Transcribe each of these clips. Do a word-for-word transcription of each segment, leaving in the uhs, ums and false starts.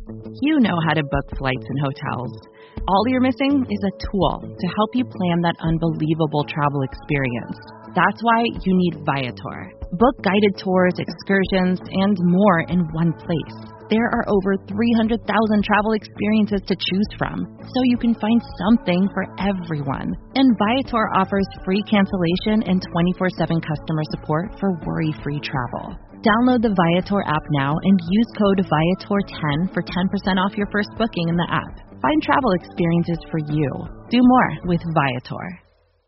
You know how to book flights and hotels. All you're missing is a tool to help you plan that unbelievable travel experience. That's why you need Viator. Book guided tours, excursions, and more in one place. There are over three hundred thousand travel experiences to choose from, so you can find something for everyone. And Viator offers free cancellation and twenty-four seven customer support for worry-free travel. Download the Viator app now and use code Viator ten for ten percent off your first booking in the app. Find travel experiences for you. Do more with Viator.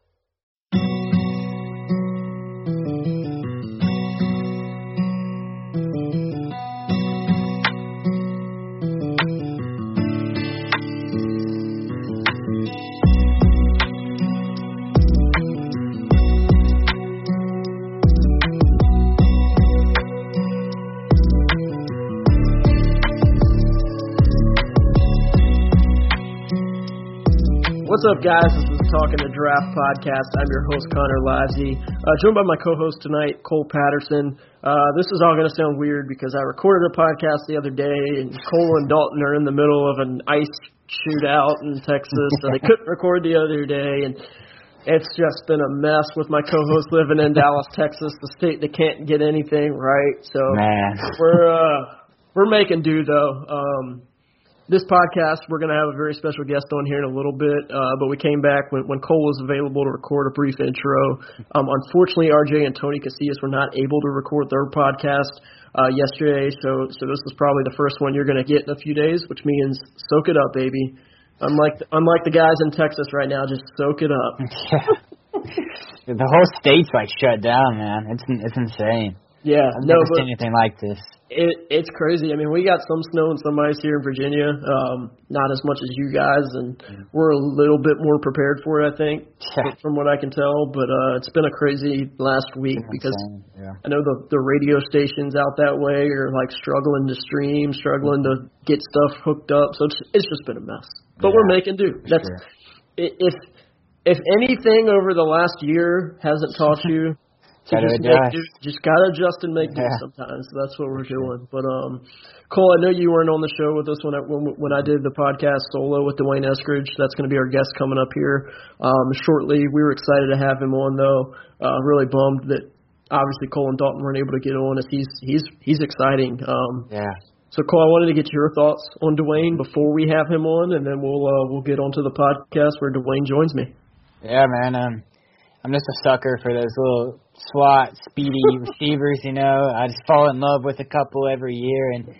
What's up, guys? This is Talking the Draft Podcast. I'm your host, Connor Livesey. Uh, joined by my co-host tonight, Cole Patterson. Uh, this is all going to sound weird because I recorded a podcast the other day, and Cole and Dalton are in the middle of an ice shootout in Texas, so they couldn't record the other day, and it's just been a mess with my co-host living in Dallas, Texas, the state that can't get anything right. So Man. we're uh, we're making do, though. Um, This podcast, we're going to have a very special guest on here in a little bit, uh, but we came back when, when Cole was available to record a brief intro. Um, unfortunately, R J and Tony Casillas were not able to record their podcast uh, yesterday, so so this is probably the first one you're going to get in a few days, which means soak it up, baby. Unlike the, unlike the guys in Texas right now, just soak it up. Yeah. The whole state's like shut down, man. It's it's insane. Yeah, I've no, never but seen anything like this. It, it's crazy. I mean, we got some snow and some ice here in Virginia, um, not as much as you guys, and we're a little bit more prepared for it, I think, Yeah. from what I can tell. But uh, it's been a crazy last week It's because insane. Yeah. I know the, the radio stations out that way are, like, struggling to stream, struggling to get stuff hooked up. So it's, it's just been a mess. But Yeah, we're making do. That's sure. If, if anything over the last year hasn't taught you – To Gotta just, adjust. make do, just gotta adjust and make do Yeah. sometimes. So that's what we're doing. But um, Cole, I know you weren't on the show with us when I when, when I did the podcast solo with Dwayne Eskridge. That's going to be our guest coming up here um, shortly. We were excited to have him on, though. Uh, really bummed that obviously Cole and Dalton weren't able to get on. As he's he's he's exciting. Um, Yeah. So Cole, I wanted to get your thoughts on Dwayne before we have him on, and then we'll uh, we'll get onto the podcast where Dwayne joins me. Yeah, man. Um, I'm just a sucker for those little SWAT, speedy receivers, you know. I just fall in love with a couple every year, and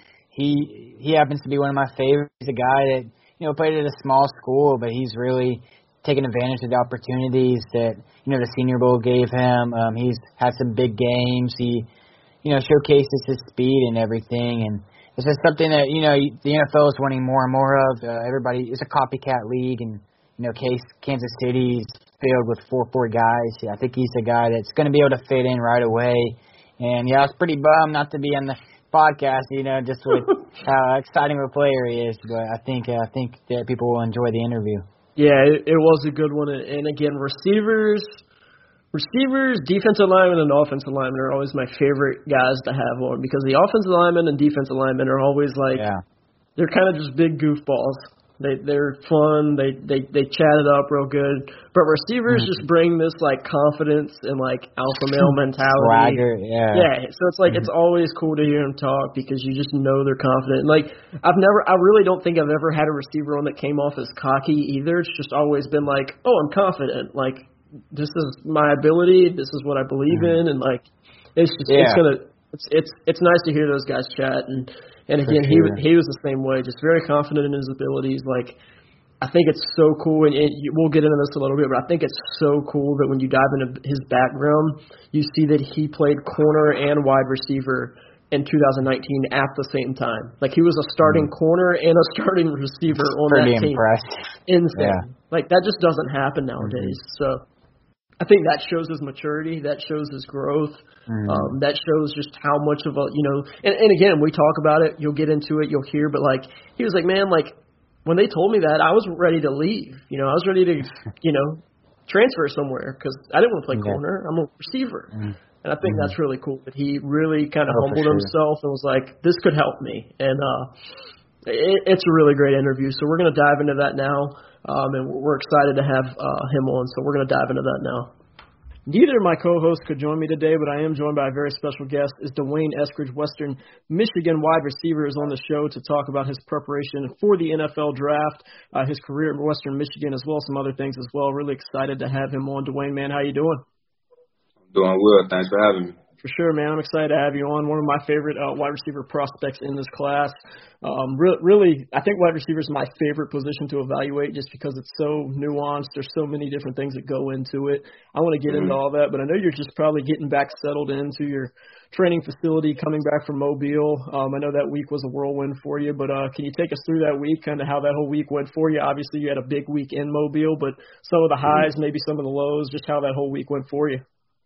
he he happens to be one of my favorites. He's a guy that, you know, played at a small school, but he's really taken advantage of the opportunities that, you know, the Senior Bowl gave him. Um, he's had some big games. He, you know, showcases his speed and everything, and it's just something that, you know, the N F L is wanting more and more of. Uh, everybody, it's a copycat league, and, you know, Case, Kansas City's filled with four four guys. Yeah, I think he's a guy that's going to be able to fit in right away. And, yeah, I was pretty bummed not to be on the podcast, you know, just with how exciting of a player he is. But I think uh, I think that people will enjoy the interview. Yeah, it, it was a good one. And, again, receivers, receivers, defensive linemen, and offensive linemen are always my favorite guys to have on because the offensive linemen and defensive linemen are always like, Yeah. they're kind of just big goofballs. They they're fun. They they they chat it up real good. But receivers mm-hmm. just bring this like confidence and like alpha male mentality. Swagger, yeah. Yeah. So it's like mm-hmm. it's always cool to hear them talk because you just know they're confident. Like I've never, I really don't think I've ever had a receiver on that came off as cocky either. It's just always been like, oh, I'm confident. Like this is my ability. This is what I believe mm-hmm. in, and like it's just yeah. it's gonna it's it's it's nice to hear those guys chat and. And again, he sure. he was the same way, just very confident in his abilities. Like, I think it's so cool, and it, we'll get into this a little bit, but I think it's so cool that when you dive into his background, you see that he played corner and wide receiver in two thousand nineteen at the same time. Like, he was a starting mm. corner and a starting receiver on Pretty that team. Impressive. Insane. Yeah. Like, that just doesn't happen nowadays. Mm-hmm. So I think that shows his maturity. That shows his growth. Mm-hmm. Um, that shows just how much of a, you know, and, and again, we talk about it. You'll get into it. You'll hear. But, like, he was like, man, like, when they told me that, I was ready to leave. You know, I was ready to, you know, transfer somewhere because I didn't want to play yeah. corner. I'm a receiver. Mm-hmm. And I think mm-hmm. that's really cool that he really kind of oh, humbled sure. himself and was like, this could help me. And, uh, It, it's a really great interview, so we're going to dive into that now, um, and we're excited to have uh, him on, so we're going to dive into that now. Neither of my co-hosts could join me today, but I am joined by a very special guest. Is D'Wayne Eskridge, Western Michigan wide receiver, is on the show to talk about his preparation for the N F L draft, uh, his career at Western Michigan, as well as some other things as well. Really excited to have him on. D'Wayne, man, how you doing? Doing well. Thanks for having me. For sure, man. I'm excited to have you on. One of my favorite uh, wide receiver prospects in this class. Um, re- really, I think wide receiver is my favorite position to evaluate just because it's so nuanced. There's so many different things that go into it. I want to get mm-hmm. into all that, but I know you're just probably getting back settled into your training facility, coming back from Mobile. Um, I know that week was a whirlwind for you, but uh, can you take us through that week, kind of how that whole week went for you? Obviously, you had a big week in Mobile, but some of the highs, maybe some of the lows, just how that whole week went for you.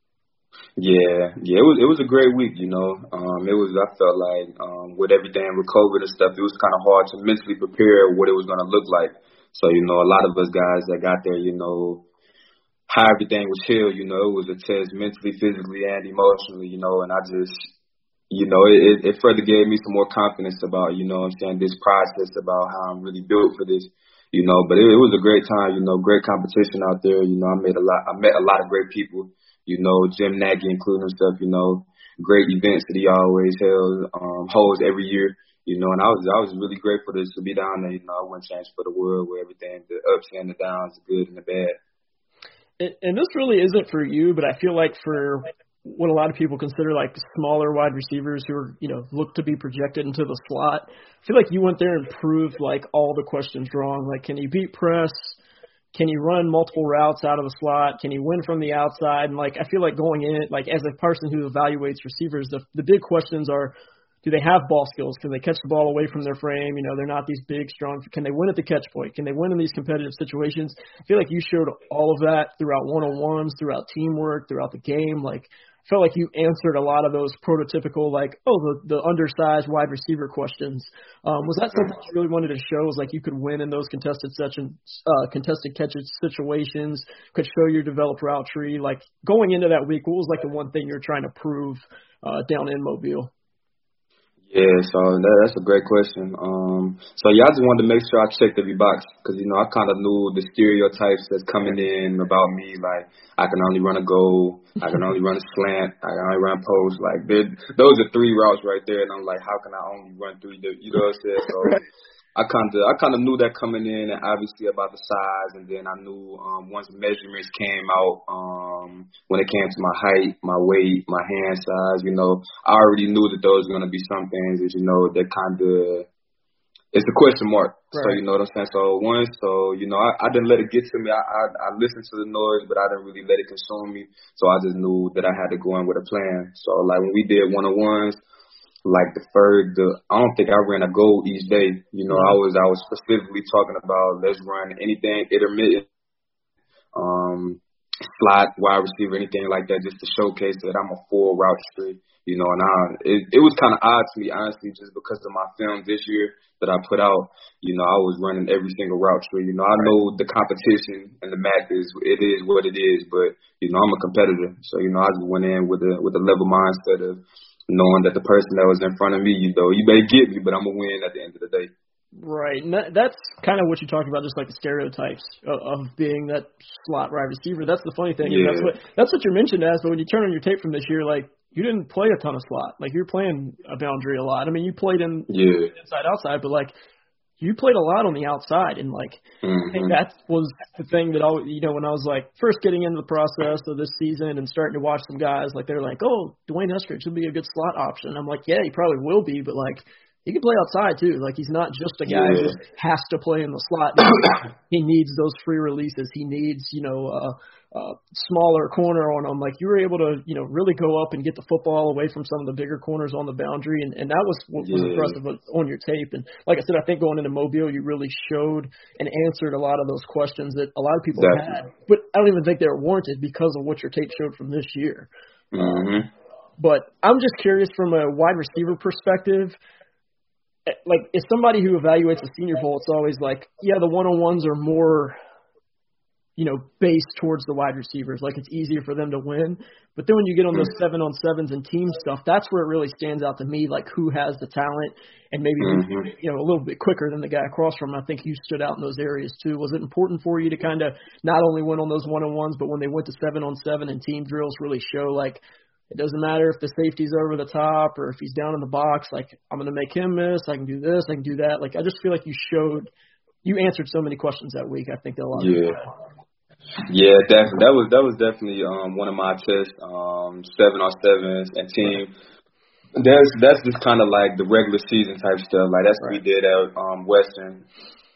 Yeah, yeah, it was it was a great week, you know. Um, it was I felt like um, with everything with COVID and stuff, it was kind of hard to mentally prepare what it was going to look like. So you know, a lot of us guys that got there, you know, how everything was chill, you know, it was a test mentally, physically, and emotionally, you know. And I just, you know, it, it further gave me some more confidence about, you know, what I'm saying, this process about how I'm really built for this, you know. But it, it was a great time, you know, great competition out there. You know, I made a lot, I met a lot of great people. You know, Jim Nagy including himself, you know, great events that he always held, um, holds every year, you know, and I was I was really grateful to, to be down there. You know, I wouldn't change for the world with everything, the ups and the downs, the good and the bad. And, and this really isn't for you, but I feel like for what a lot of people consider like smaller wide receivers who are, you know, look to be projected into the slot, I feel like you went there and proved like all the questions wrong. Like, can you beat press? Can you run multiple routes out of the slot? Can you win from the outside? And, like, I feel like going in, like, as a person who evaluates receivers, the, the big questions are, do they have ball skills? Can they catch the ball away from their frame? You know, they're not these big, strong. Can they win at the catch point? Can they win in these competitive situations? I feel like you showed all of that throughout one-on-ones, throughout teamwork, throughout the game. Like, I felt like you answered a lot of those prototypical, like, oh, the, the undersized wide receiver questions. Um, was that something you really wanted to show? Was like you could win in those contested sections, uh, contested catches situations, could show your developed route tree. Like, going into that week, what was like the one thing you're trying to prove uh, down in Mobile? Yeah, so that, that's a great question. Um, so yeah, I just wanted to make sure I checked every box because, you know, I kind of knew the stereotypes that's coming in about me. Like, I can only run a goal, I can only run a slant, I can only run post. Like, those are three routes right there, and I'm like, how can I only run three? You know what I'm saying? So I kind of I kind of knew that coming in, and obviously about the size, and then I knew um, once measurements came out, um, when it came to my height, my weight, my hand size, you know, I already knew that those were going to be some things that, you know, that kind of, it's a question mark. Right. So, you know what I'm saying? So, once, so, you know, I, I didn't let it get to me. I, I I listened to the noise, but I didn't really let it consume me. So, I just knew that I had to go in with a plan. So, like, when we did one-on-ones, like the third, the I don't think I ran a goal each day. You know, I was I was specifically talking about let's run anything intermittent, um, slot, wide receiver, anything like that, just to showcase that I'm a full route tree. You know, and I it, it was kind of odd to me, honestly, just because of my film this year that I put out. You know, I was running every single route tree. You know, I know the competition and the math is it is what it is, but you know, I'm a competitor, so you know, I just went in with a with a level mindset of knowing that the person that was in front of me, you know, you may get me, but I'm going to win at the end of the day. Right. And that, that's kind of what you talked about, just like the stereotypes of, of being that slot wide receiver. That's the funny thing. Yeah. That's what that's what you're mentioned as, but when you turn on your tape from this year, like, you didn't play a ton of slot. Like, you're playing a boundary a lot. I mean, you played in yeah. inside, outside, but, like, you played a lot on the outside, and, like, mm-hmm. I think that was the thing that, always, you know, when I was, like, first getting into the process of this season and starting to watch some guys, like, they're like, oh, D'Wayne Eskridge would be a good slot option. I'm like, yeah, he probably will be, but, like, he can play outside, too. Like, he's not just a guy yeah. who just has to play in the slot. He needs those free releases. He needs, you know, uh, uh, smaller corner on him. Like, you were able to, you know, really go up and get the football away from some of the bigger corners on the boundary, and, and that was what was yeah. impressive on your tape. And like I said, I think going into Mobile, you really showed and answered a lot of those questions that a lot of people exactly. had, but I don't even think they were warranted because of what your tape showed from this year. Mm-hmm. But I'm just curious from a wide receiver perspective, like, as somebody who evaluates the Senior Bowl, it's always like, yeah, the one-on-ones are more you know, based towards the wide receivers. Like it's easier for them to win. But then when you get on those seven on sevens and team stuff, that's where it really stands out to me, like who has the talent and maybe, mm-hmm. you know, a little bit quicker than the guy across from him. I think you stood out in those areas too. Was it important for you to kind of not only win on those one-on-ones, but when they went to seven on seven and team drills really show like it doesn't matter if the safety's over the top or if he's down in the box, like I'm going to make him miss, I can do this, I can do that. Like I just feel like you showed, you answered so many questions that week. I think that a lot yeah. of people had. Yeah, definitely. That was that was definitely um, one of my tests. Um, seven on sevens and team. That's that's just kind of like the regular season type stuff. Like that's what we did at um, Western.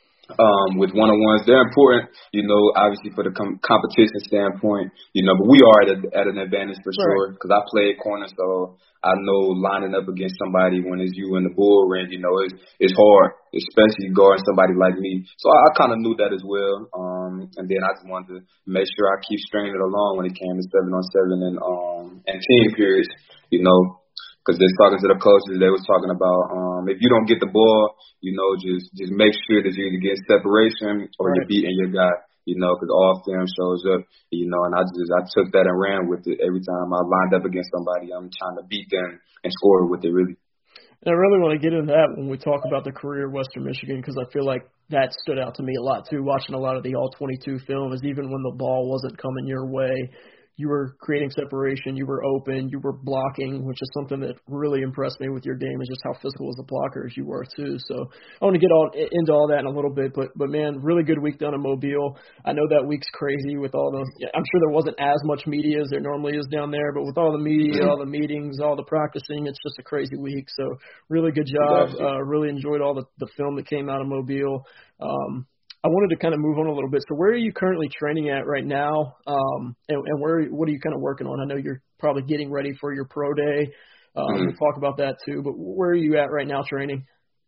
Um, with one-on-ones, they're important, you know, obviously for the com- competition standpoint, you know, but we are at, a, at an advantage for sure because I played corner, so I know lining up against somebody when it's you in the bull ring, you know, it's it's hard, especially guarding somebody like me. So I, I kind of knew that as well, um, and then I just wanted to make sure I keep stringing it along when it came to seven on seven and um and team periods, you know. Because they're talking to the coaches, they was talking about um, if you don't get the ball, you know, just just make sure that you're either getting separation or right. you're beating your guy, you know, because all film shows up, you know, and I just I took that and ran with it. Every time I lined up against somebody, I'm trying to beat them and score with it, really. And I really want to get into that when we talk about the career of Western Michigan because I feel like that stood out to me a lot, too, watching a lot of the all twenty-two film is even when the ball wasn't coming your way. You were creating separation, you were open, you were blocking, which is something that really impressed me with your game is just how physical as a blocker as you were too. So I want to get all into all that in a little bit, but but man, really good week down in Mobile. I know that week's crazy with all the – I'm sure there wasn't as much media as there normally is down there, but with all the media, all the meetings, all the practicing, it's just a crazy week. So really good job. Uh, really enjoyed all the, the film that came out of Mobile. Um I wanted to kind of move on a little bit. So where are you currently training at right now, um, and, and where what are you kind of working on? I know you're probably getting ready for your pro day. Um, mm-hmm. We'll talk about that too. But where are you at right now training?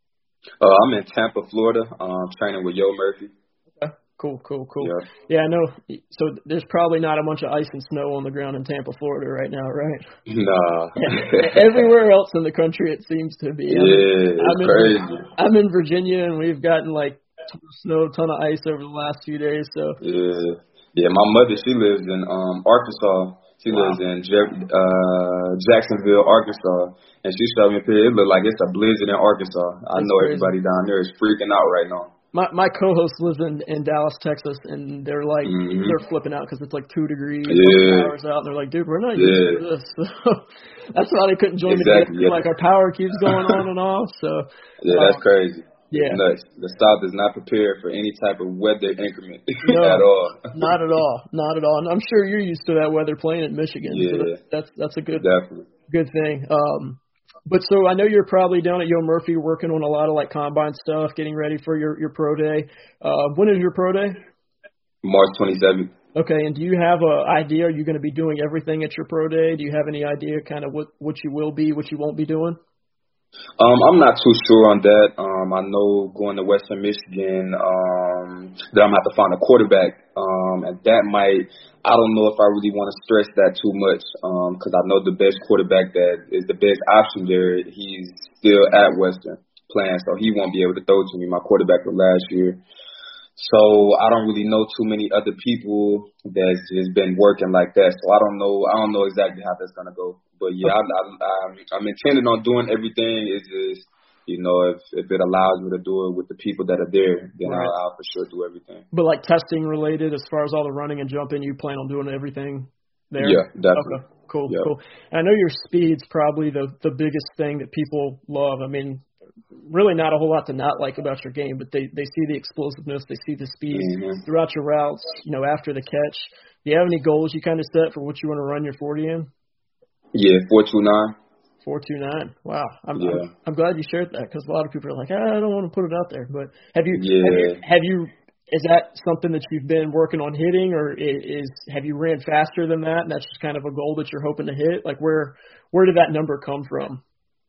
Uh, I'm in Tampa, Florida. Um, training with Yo Murphy. Okay. Cool, cool, cool. Yeah. yeah, I know. So there's probably not a bunch of ice and snow on the ground in Tampa, Florida right now, right? Nah. Everywhere else in the country it seems to be. Yeah, I'm in, it's I'm crazy. In, I'm in Virginia, and we've gotten like ton of snow, ton of ice over the last few days. So yeah, yeah. My mother, she lives in um Arkansas. She wow. lives in Je- uh Jacksonville, Arkansas, and she showed me a picture. It looked like it's a blizzard in Arkansas. I That's know crazy. Everybody down there is freaking out right now. My my co-host lives in, in Dallas, Texas, and they're like mm-hmm. they're flipping out because it's like two degrees, yeah. hours out, and they're like, dude, we're not yeah. used to this. So that's why they couldn't join exactly, the game. yeah. Like our power keeps going on and off. So yeah, that's um, crazy. Yeah. Nuts. The South is not prepared for any type of weather increment no, at all. Not at all. Not at all. And I'm sure you're used to that weather playing in Michigan. Yeah. So that's, that's that's a good Definitely. good thing. Um, but so I know you're probably down at Yo Murphy working on a lot of like combine stuff, getting ready for your, your pro day. Uh, when is your pro day? March twenty-seventh. Okay, and do you have an idea? Are you going to be doing everything at your pro day? Do you have any idea kind of what, what you will be, what you won't be doing? Um, I'm not too sure on that. Um, I know going to Western Michigan, um, that I'm going to have to find a quarterback. Um, and that might, I don't know if I really want to stress that too much, um, cause I know the best quarterback that is the best option there. He's still at Western playing, so he won't be able to throw to me, my quarterback from last year. So I don't really know too many other people that's just been working like that. So I don't know. I don't know exactly how that's gonna go. But yeah, I, I, I'm, I'm intending on doing everything. It's just, you know, if if it allows me to do it with the people that are there, then right. I'll, I'll for sure do everything. But like testing related, as far as all the running and jumping, you plan on doing everything there? Yeah, definitely. Okay, cool, yeah. cool. And I know your speed's probably the the biggest thing that people love. I mean, really not a whole lot to not like about your game, but they, they see the explosiveness, they see the speed mm-hmm. throughout your routes, you know, after the catch. Do you have any goals you kind of set for what you want to run your forty in? Yeah, four two nine. four two nine. Wow. I'm, yeah. I'm I'm glad you shared that because a lot of people are like, ah, I don't want to put it out there. But have you, yeah. have you, have you, is that something that you've been working on hitting, or is, have you ran faster than that, and that's just kind of a goal that you're hoping to hit? Like where, where did that number come from?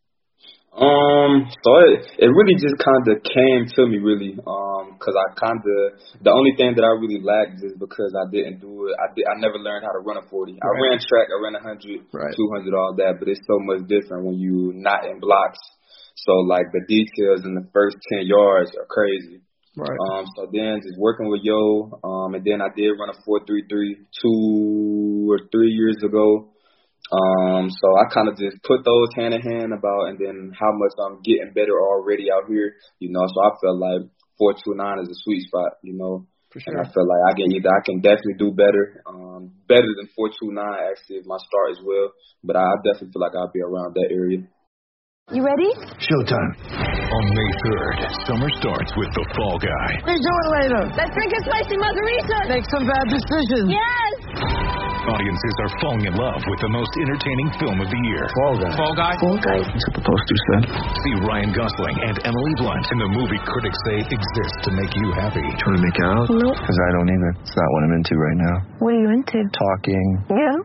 Um, so it, it really just kind of came to me really, um, cause I kind of, the only thing that I really lacked is because I didn't do it. I did, I never learned how to run a forty. Right. I ran track, I ran a hundred, right. two hundred, all that, but it's so much different when you not in blocks. So like the details in the first ten yards are crazy. Right. Um, so then just working with Yo, um, and then I did run a four three three two or three years ago. Um, so I kind of just put those hand in hand about, and then how much I'm getting better already out here, you know. So I felt like four two nine is a sweet spot, you know. For sure. And I feel like I can either I can definitely do better, um, better than four two nine actually is my start as well. But I definitely feel like I'll be around that area. You ready? Showtime. On May third, summer starts with The Fall Guy. Let's do it later. Let's drink a spicy margarita. Make some bad decisions. Yes. Audiences are falling in love with the most entertaining film of the year. Fall Guy. Fall Guy. Fall guy. That's what the poster said. See Ryan Gosling and Emily Blunt in the movie critics say exists to make you happy. Do you want to make it out? Nope. Because I don't either. It's not what I'm into right now. What are you into? Talking. Yeah.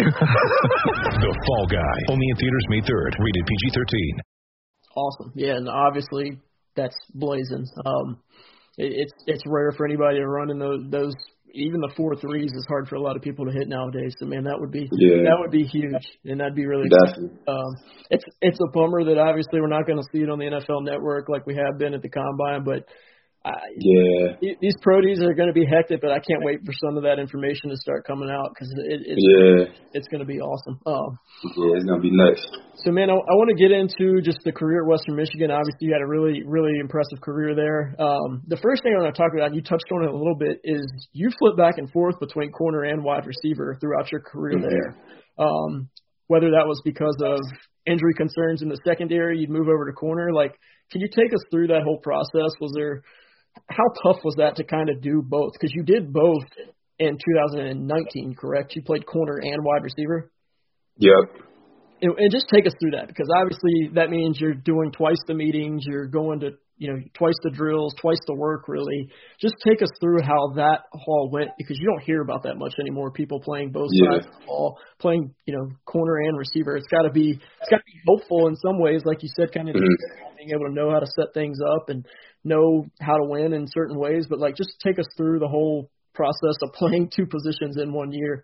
The Fall Guy. Only in theaters May third. Rated P G thirteen. Awesome. Yeah, and obviously that's blazing. Um, it, it's it's rare for anybody to run in those those. Even the four threes is hard for a lot of people to hit nowadays. So man, that would be yeah. that would be huge, and that'd be really definitely. Um, it's it's a bummer that obviously we're not going to see it on the N F L Network like we have been at the Combine, but. I, yeah. These pro days are going to be hectic, but I can't wait for some of that information to start coming out because it, it's yeah. it's going to be awesome. Um, yeah, it's going to be nuts. So, man, I, I want to get into just the career at Western Michigan. Obviously, you had a really, really impressive career there. Um, the first thing I want to talk about, and you touched on it a little bit, is you flip back and forth between corner and wide receiver throughout your career mm-hmm. there. Um, whether that was because of injury concerns in the secondary, you'd move over to corner. Like, can you take us through that whole process? Was there How tough was that to kind of do both? Because you did both in two thousand nineteen, correct? You played corner and wide receiver? Yep. And, and just take us through that, because obviously that means you're doing twice the meetings, you're going to, you know, twice the drills, twice the work, really. Just take us through how that all went, because you don't hear about that much anymore. People playing both yeah. sides of the ball, playing, you know, corner and receiver. It's got to be, it's got to be helpful in some ways, like you said, kind of mm-hmm. being able to know how to set things up and know how to win in certain ways. But like, just take us through the whole process of playing two positions in one year.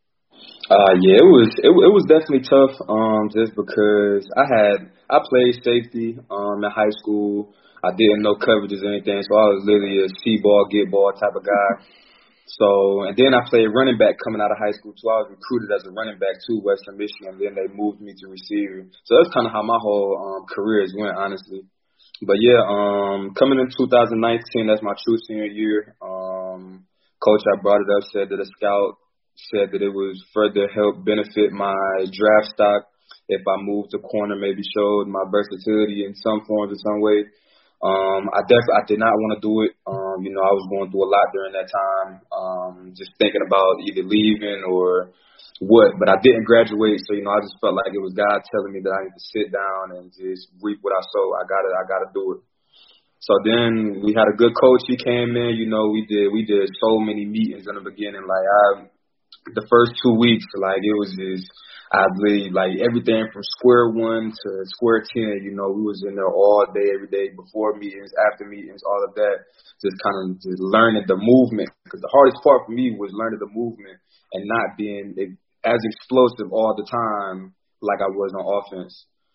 Uh, yeah, it was it, it was definitely tough. Um, just because I had I played safety um in high school. I didn't know coverages or anything, so I was literally a see ball, get ball type of guy. So, and then I played running back coming out of high school too. I was recruited as a running back to Western Michigan, and then they moved me to receiver. So that's kind of how my whole um career has went, honestly. But yeah, um, coming in two thousand nineteen, that's my true senior year. Um, coach, I brought it up, said that a scout said that it was further help benefit my draft stock if I moved to corner, maybe showed my versatility in some forms or some way. Um, I definitely I did not want to do it. Um, you know, I was going through a lot during that time, um, just thinking about either leaving or what. But I didn't graduate, so you know, I just felt like it was God telling me that I need to sit down and just reap what I sow. I gotta I gotta do it. So then we had a good coach. He came in. You know, we did we did so many meetings in the beginning. Like I. The first two weeks, like, it was just, I really, like, everything from square one to square ten, you know, we was in there all day, every day, before meetings, after meetings, all of that, just kind of just learning the movement. Because the hardest part for me was learning the movement and not being as explosive all the time like I was on offense.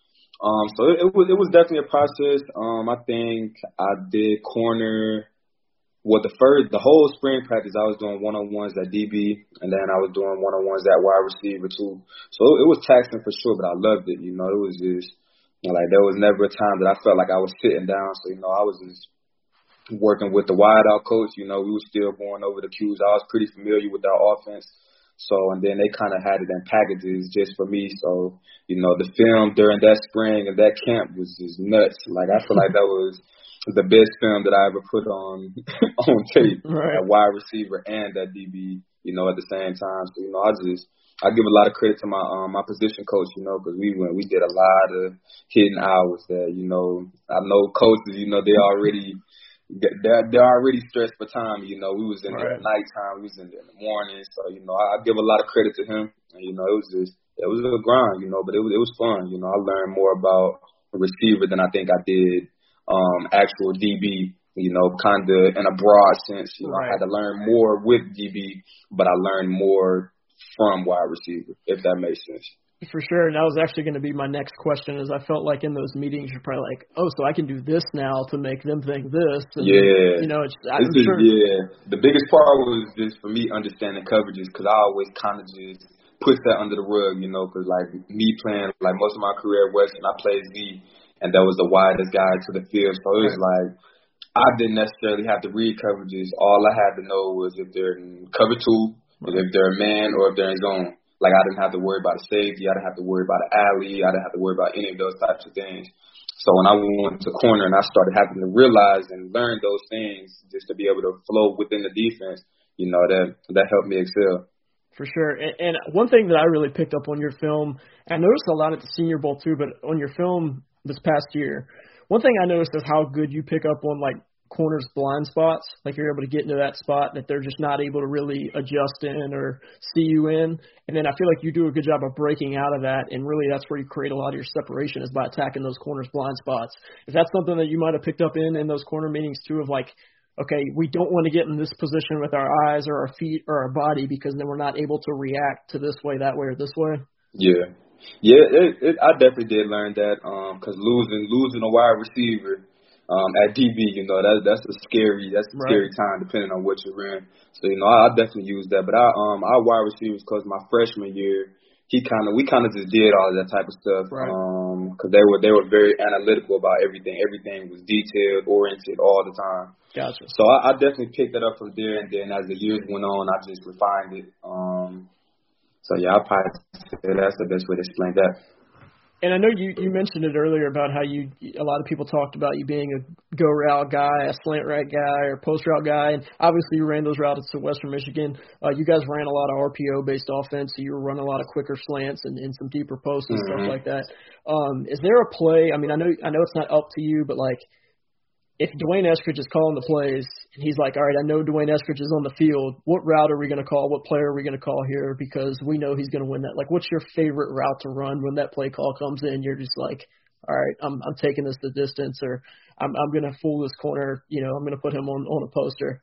Um, so it, it was it was definitely a process. Um, I think I did corner. Well, the first, the whole spring practice, I was doing one-on-ones at D B, and then I was doing one-on-ones at wide receiver too. So it was taxing for sure, but I loved it. You know, it was just, you know, like, there was never a time that I felt like I was sitting down. So, you know, I was just working with the wide-out coach. You know, we were still going over the cues. I was pretty familiar with our offense. So, and then they kind of had it in packages just for me. So, you know, the film during that spring and that camp was just nuts. Like, I feel like that was the best film that I ever put on on tape, right. At wide receiver and at D B, you know, at the same time. So, you know, I just I give a lot of credit to my um, my position coach, you know, because we went we did a lot of hidden hours there. You know, I know coaches, you know, they already they're they're already stressed for time. You know, we was in right. there at nighttime, we was in there in the morning. So, you know, I, I give a lot of credit to him. And, you know, it was just it was a grind, you know, but it was it was fun. You know, I learned more about a receiver than I think I did. Um, actual D B, you know, kind of in a broad sense. You know, right. I had to learn more with D B, but I learned more from wide receiver, if that makes sense. For sure, and that was actually going to be my next question. Is I felt like in those meetings you're probably like, oh, so I can do this now to make them think this. And, yeah, you know, it's, I'm this is, sure. Yeah, the biggest part was just for me understanding coverages because I always kind of just push that under the rug, you know, because like me playing like most of my career at Western, I played Z, and that was the widest guy to the field, so it was like I didn't necessarily have to read coverages. All I had to know was if they're in cover two, right. if they're a man, or if they're in zone. Like, I didn't have to worry about a safety. I didn't have to worry about an alley. I didn't have to worry about any of those types of things. So when I went to corner and I started having to realize and learn those things just to be able to flow within the defense, you know, that that helped me excel. For sure. And, and one thing that I really picked up on your film, and I noticed a lot at the Senior Bowl too, but on your film this past year, one thing I noticed is how good you pick up on, like, corners' blind spots. Like, you're able to get into that spot that they're just not able to really adjust in or see you in. And then I feel like you do a good job of breaking out of that, and really that's where you create a lot of your separation is by attacking those corners' blind spots. Is that something that you might have picked up in in those corner meetings too, of like, okay, we don't want to get in this position with our eyes or our feet or our body because then we're not able to react to this way, that way, or this way? Yeah. Yeah, it, it, I definitely did learn that because um, losing losing a wide receiver um, at D B, you know, that that's a scary that's a scary right. time depending on what you're in. So you know, I, I definitely used that. But I um our wide receivers, because my freshman year, he kind of we kind of just did all of that type of stuff. Right. Um, because they were they were very analytical about everything. Everything was detailed, oriented all the time. Gotcha. So I, I definitely picked that up from there, and then as the years went on, I just refined it. Um, so yeah, I probably say that's the best way to explain that. And I know you, you mentioned it earlier about how you a lot of people talked about you being a go route guy, a slant right guy, or post route guy, and obviously you ran those routes to Western Michigan. Uh, you guys ran a lot of R P O based offense, so you were running a lot of quicker slants and, and some deeper posts and mm-hmm. stuff like that. Um, is there a play? I mean, I know I know it's not up to you, but like, if Dwayne Eskridge is calling the plays and he's like, all right, I know Dwayne Eskridge is on the field, what route are we going to call? What player are we going to call here? Because we know he's going to win that. Like, what's your favorite route to run when that play call comes in? You're just like, all right, I'm I'm taking this the distance, or I'm I'm going to fool this corner. You know, I'm going to put him on, on a poster.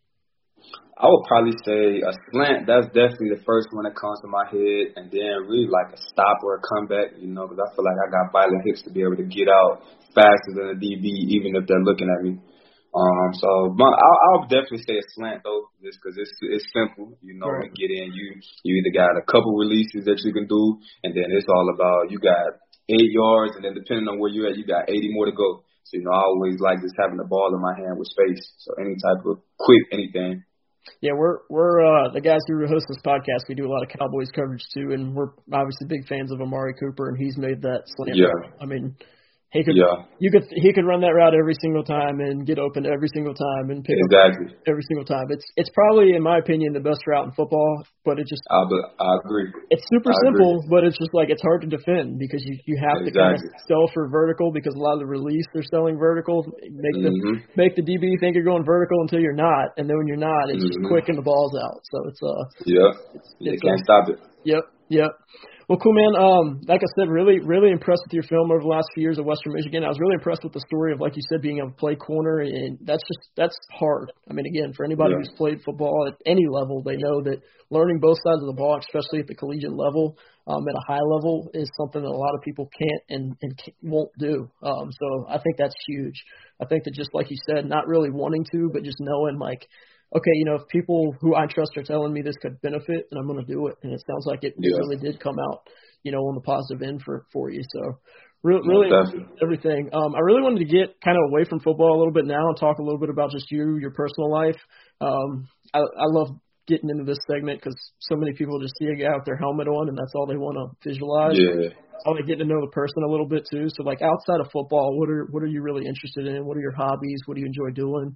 I would probably say a slant. That's definitely the first one that comes to my head, and then really like a stop or a comeback, you know, because I feel like I got violent hips to be able to get out faster than a D B, even if they're looking at me. Um, so my, I'll, I'll definitely say a slant though, just because it's it's simple. You know, right. When you get in, you you either got a couple releases that you can do, and then it's all about you got eight yards, and then depending on where you're at, you got eighty more to go. So you know, I always like just having the ball in my hand with space. So any type of quick anything. Yeah, we're we're uh, the guys who host this podcast. We do a lot of Cowboys coverage too, and we're obviously big fans of Amari Cooper, and he's made that slant. Yeah. Route. I mean, he could yeah. you could he could run that route every single time and get open every single time and pick exactly. up every single time. It's it's probably, in my opinion, the best route in football, but it just I, I agree. It's super I simple, agree. but it's just like it's hard to defend because you you have exactly. to kind of sell for vertical because a lot of the release they're selling vertical, make the mm-hmm. make the D B think you're going vertical until you're not, and then when you're not, it's mm-hmm. just quick and the ball's out. So it's uh yeah, it's, you it's, can't uh, stop it. Yep, yep. Well, cool, man. Um, like I said, really, really impressed with your film over the last few years at Western Michigan. I was really impressed with the story of, like you said, being able to play corner, and that's just that's hard. I mean, again, for anybody yeah. who's played football at any level, they know that learning both sides of the ball, especially at the collegiate level, um, at a high level, is something that a lot of people can't and, and can't, won't do. Um, so I think that's huge. I think that just like you said, not really wanting to, but just knowing, like, okay, you know, if people who I trust are telling me this could benefit, and I'm going to do it. And it sounds like it, yeah. it really did come out, you know, on the positive end for, for you. So really, really no, everything. Um, I really wanted to get kind of away from football a little bit now and talk a little bit about just you, your personal life. Um, I, I love getting into this segment because so many people just see a guy with their helmet on and that's all they want to visualize. Yeah. I want to get to know the person a little bit too. So like outside of football, what are, what are you really interested in? What are your hobbies? What do you enjoy doing?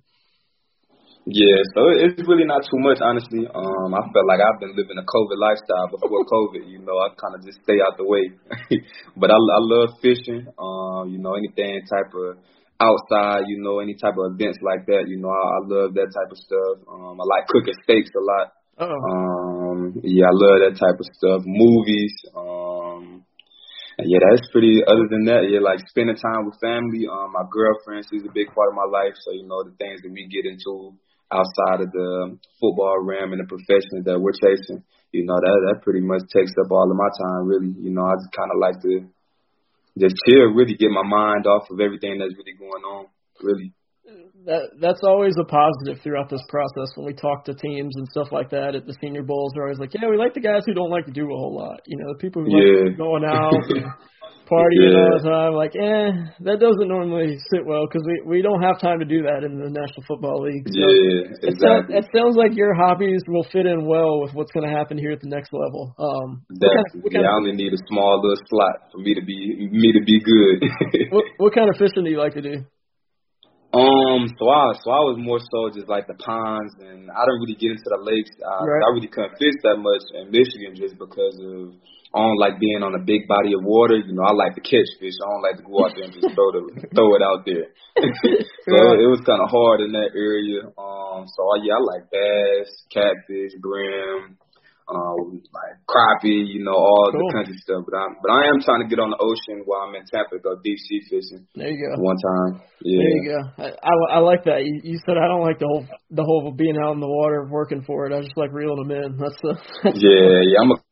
Yeah, so it's really not too much, honestly. Um, I felt like I've been living a COVID lifestyle before COVID. You know, I kind of just stay out the way. But I, I love fishing. Um, you know, anything type of outside. You know, any type of events like that. You know, I, I love that type of stuff. Um, I like cooking steaks a lot. Uh-oh. Um, yeah, I love that type of stuff. Movies. Um, and yeah, that's pretty. Other than that, yeah, like spending time with family. Um, my girlfriend, she's a big part of my life. So you know, the things that we get into. outside of the football realm and the professions that we're chasing. You know, that that pretty much takes up all of my time, really. You know, I just kind of like to just chill, really get my mind off of everything that's really going on, really. That that's always a positive throughout this process when we talk to teams and stuff like that at the Senior Bowls. They're always like, yeah, we like the guys who don't like to do a whole lot. You know, the people who yeah. like going out and partying yeah. all the time. Like, eh, that doesn't normally sit well because we, we don't have time to do that in the National Football League. So yeah, exactly. It sounds, it sounds like your hobbies will fit in well with what's going to happen here at the next level. Um, Definitely. What kind of, what kind yeah, of, I only need a small little slot for me to be me to be good. what, what kind of fishing do you like to do? Um, so I so I was more so just like the ponds, and I don't really get into the lakes. I, right. I really couldn't fish that much in Michigan just because of I don't like being on a big body of water. You know, I like to catch fish. I don't like to go out there and just throw the throw it out there. So right. it was kind of hard in that area. Um, so yeah, I like bass, catfish, brim. Um, like crappie, you know, all cool. the country stuff. But I'm, but I am trying to get on the ocean while I'm in Tampa to go deep sea fishing. There you go. One time, yeah. There you go. I, I, I like that. You, you said I don't like the whole the whole being out in the water working for it. I just like reeling them in. That's the. That's yeah, yeah. I'm a.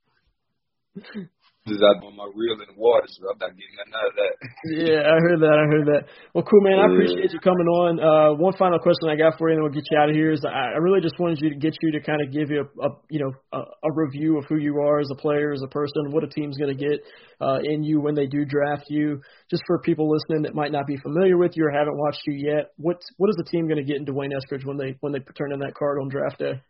Just out on my reel in the water, so I'm not getting nothing out of that. Yeah, I heard that. I heard that. Well, cool, man. I appreciate you coming on. Uh, one final question I got for you, and then we'll get you out of here. Is I, I really just wanted you to get you to kind of give you a, a you know a, a review of who you are as a player, as a person, what a team's going to get uh, in you when they do draft you. Just for people listening that might not be familiar with you or haven't watched you yet, what what is the team going to get in D'Wayne Eskridge when they when they turn in that card on draft day?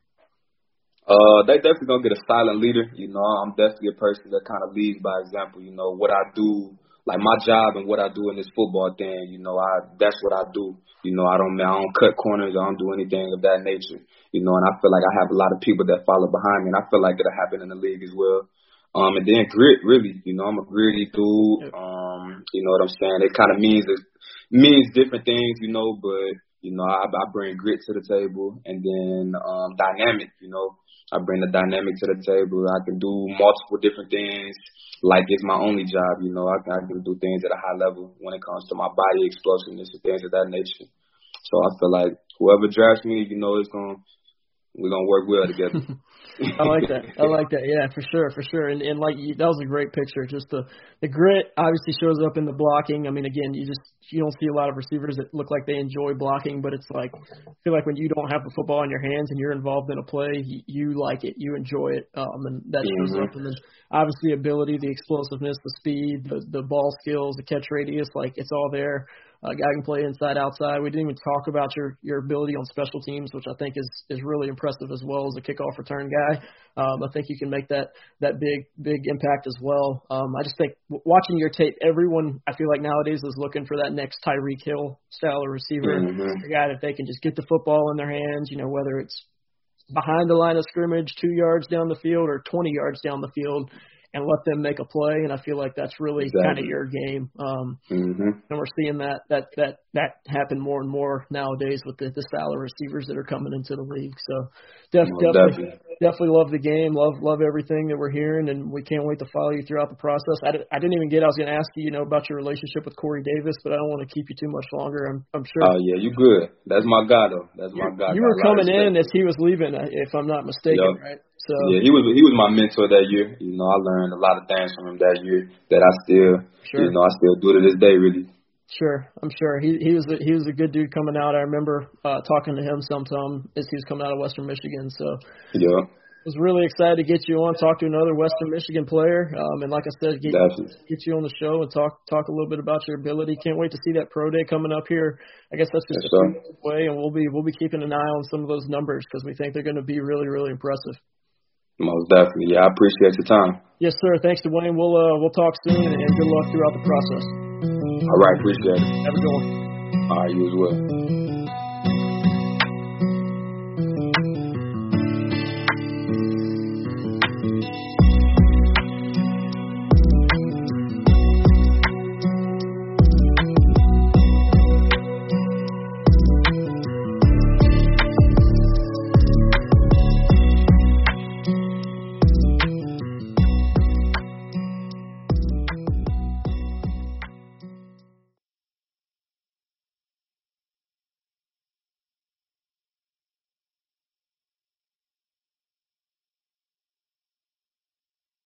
Uh, they definitely gonna get a silent leader. You know, I'm definitely a person that kind of leads by example. You know, what I do, like my job and what I do in this football thing. You know, I that's what I do. You know, I don't I don't cut corners. I don't do anything of that nature. You know, and I feel like I have a lot of people that follow behind me, and I feel like it'll happen in the league as well. Um, and then grit, really. You know, I'm a gritty dude. Um, you know what I'm saying? It kind of means it means different things. You know, but you know, I, I bring grit to the table, and then um, dynamic. You know. I bring the dynamic to the table. I can do multiple different things like it's my only job, you know. I, I can do things at a high level when it comes to my body explosiveness and things of that nature. So I feel like whoever drafts me, you know, it's going we're going to work well together. I like that. I like that. Yeah, for sure, for sure. And and like you, that was a great picture. Just the the grit obviously shows up in the blocking. I mean, again, you just you don't see a lot of receivers that look like they enjoy blocking, but it's like I feel like when you don't have the football in your hands and you're involved in a play, you, you like it, you enjoy it, um, and that shows mm-hmm. up. And then obviously ability, the explosiveness, the speed, the the ball skills, the catch radius, like it's all there. A uh, guy can play inside, outside. We didn't even talk about your, your ability on special teams, which I think is, is really impressive as well as a kickoff return guy. Um, I think you can make that, that big, big impact as well. Um, I just think w- watching your tape, everyone I feel like nowadays is looking for that next Tyreek Hill style of receiver, mm-hmm. a guy that they can just get the football in their hands, you know, whether it's behind the line of scrimmage, two yards down the field or twenty yards down the field, and let them make a play, and I feel like that's really exactly. kind of your game. Um, mm-hmm. And we're seeing that that that that happen more and more nowadays with the, the style of receivers that are coming into the league. So def, oh, definitely, definitely definitely love the game, love love everything that we're hearing, and we can't wait to follow you throughout the process. I, did, I didn't even get. I was going to ask you, you know, about your relationship with Corey Davis, but I don't want to keep you too much longer. I'm I'm sure. Oh yeah, you good. That's my guy though. That's my guy. You were coming in as he was leaving, if I'm not mistaken, yep. right? So yeah, he was he was my mentor that year. You know, I learned a lot of things from him that year that I still, sure. you know, I still do to this day, really. Sure, I'm sure he he was a, he was a good dude coming out. I remember uh, talking to him sometime as he was coming out of Western Michigan. So yeah, I was really excited to get you on, talk to another Western Michigan player, um, and like I said, get get you on the show and talk talk a little bit about your ability. Can't wait to see that pro day coming up here. I guess that's just yes, a few weeks away, and we'll be we'll be keeping an eye on some of those numbers because we think they're going to be really really impressive. Most definitely. Yeah, I appreciate your time. Yes, sir. Thanks, D'Wayne. We'll uh, we'll talk soon, and good luck throughout the process. All right, appreciate it. Have a good one. All right, you as well.